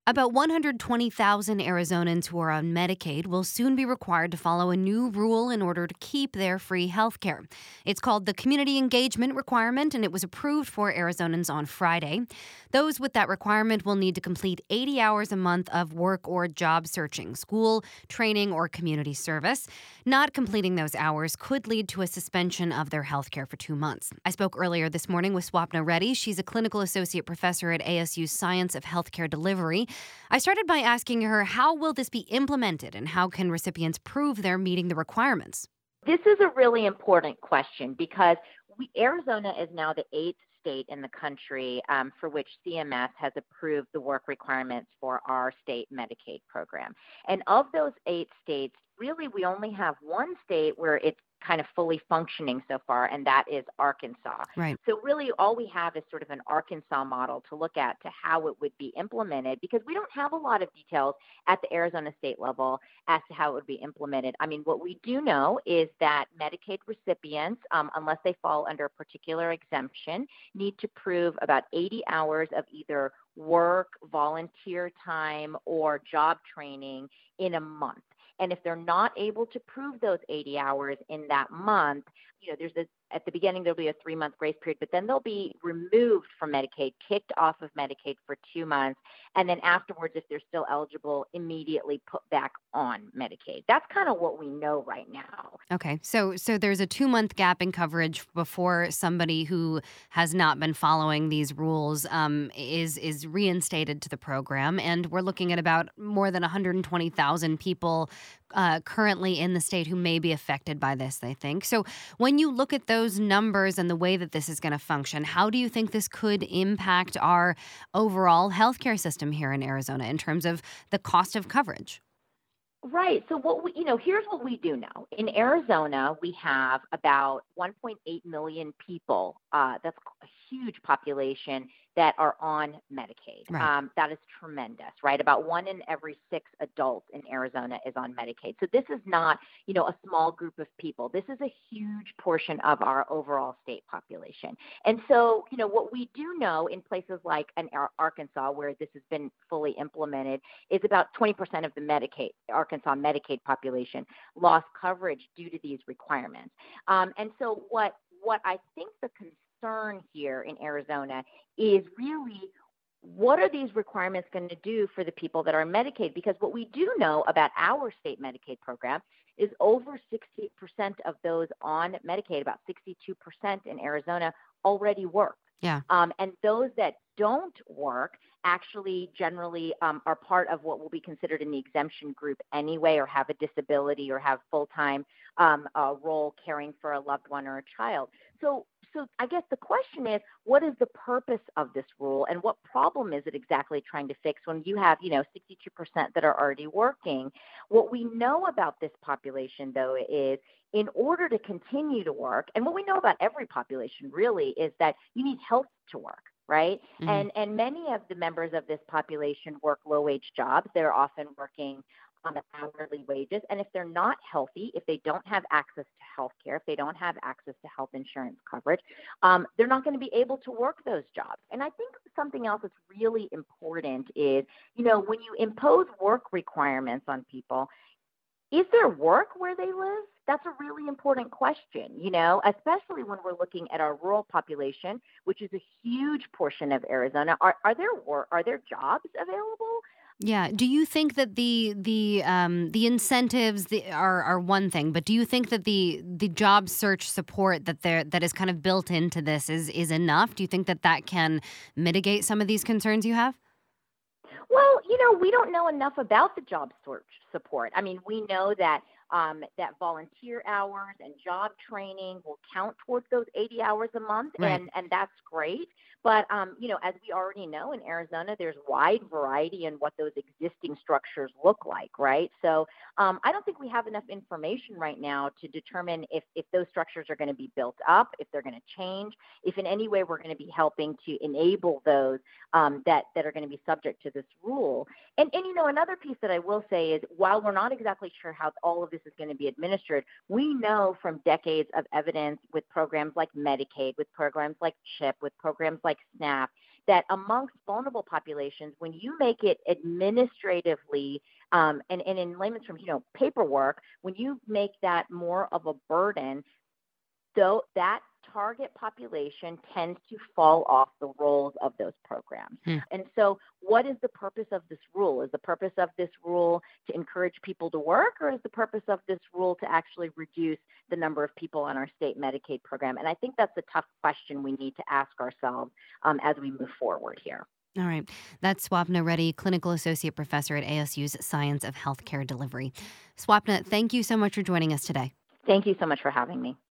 About 120,000 Arizonans who are on Medicaid will soon be required to follow a new rule in order to keep their free health care. It's called the Community Engagement Requirement, and it was approved for Arizonans on Friday. Those with that requirement will need to complete 80 hours a month of work or job searching, school, training, or community service. Not completing those hours could lead to a suspension of their health care for 2 months. I spoke earlier this morning with Swapna Reddy. She's a clinical associate professor at ASU's Science of Healthcare Delivery. I started by asking her, how will this be implemented and how can recipients prove they're meeting the requirements? This is a really important question because Arizona is now the eighth state in the country for which CMS has approved the work requirements for our state Medicaid program. And of those 8 states, really we only have one state where it's kind of fully functioning so far, and that is Arkansas. Right. So really all we have is sort of an Arkansas model to look at to how it would be implemented because we don't have a lot of details at the Arizona state level as to how it would be implemented. I mean, what we do know is that Medicaid recipients, unless they fall under a particular exemption, need to prove about 80 hours of either work, volunteer time, or job training in a month. And if they're not able to prove those 80 hours in that month, at the beginning, there'll be a 3-month grace period, but then they'll be removed from Medicaid, kicked off of Medicaid for 2 months. And then afterwards, if they're still eligible, immediately put back on Medicaid. That's kind of what we know right now. Okay. So there's a 2-month gap in coverage before somebody who has not been following these rules is reinstated to the program. And we're looking at about more than 120,000 people currently in the state who may be affected by this, they think. So when you look at those numbers and the way that this is going to function, how do you think this could impact our overall healthcare system here in Arizona in terms of the cost of coverage? Right. So here's what we do know. In Arizona, we have about 1.8 million people. That's a huge population that are on Medicaid. Right. That is tremendous, right? About 1 in every 6 adults in Arizona is on Medicaid. So this is not, a small group of people. This is a huge portion of our overall state population. And so, what we do know in places like Arkansas, where this has been fully implemented, is about 20% of the Arkansas Medicaid population lost coverage due to these requirements. And so what I think the concern here in Arizona is really what are these requirements going to do for the people that are on Medicaid? Because what we do know about our state Medicaid program is over 60% of those on Medicaid, about 62% in Arizona, already work. Yeah. And those that don't work actually generally are part of what will be considered in the exemption group anyway, or have a disability or have full-time role caring for a loved one or a child. So I guess the question is, what is the purpose of this rule and what problem is it exactly trying to fix when you have, 62% that are already working? What we know about this population, though, is in order to continue to work, and what we know about every population really is that you need health to work, right? Mhm. And many of the members of this population work low-wage jobs. They're often working on hourly wages. And if they're not healthy, if they don't have access to health care, if they don't have access to health insurance coverage, they're not going to be able to work those jobs. And I think something else that's really important is, when you impose work requirements on people, is there work where they live? That's a really important question, especially when we're looking at our rural population, which is a huge portion of Arizona. Are there jobs available? Yeah. Do you think that the incentives are one thing, but do you think that the job search support that is kind of built into this is enough? Do you think that can mitigate some of these concerns you have? Well, we don't know enough about the job search support. I mean, we know that that volunteer hours and job training will count towards those 80 hours a month, Right. and that's great. But as we already know, in Arizona, there's wide variety in what those existing structures look like, right? So I don't think we have enough information right now to determine if those structures are going to be built up, if they're going to change, if in any way we're going to be helping to enable those that are going to be subject to this rule. And another piece that I will say is, while we're not exactly sure how all of this is going to be administered, we know from decades of evidence with programs like Medicaid, with programs like CHIP, with programs like SNAP, that amongst vulnerable populations, when you make it administratively and in layman's terms, paperwork, when you make that more of a burden, though that target population tends to fall off the rolls of those programs. And so what is the purpose of this rule? Is the purpose of this rule to encourage people to work, or is the purpose of this rule to actually reduce the number of people on our state Medicaid program? And I think that's a tough question we need to ask ourselves as we move forward here. All right. That's Swapna Reddy, Clinical Associate Professor at ASU's Science of Healthcare Delivery. Swapna, thank you so much for joining us today. Thank you so much for having me.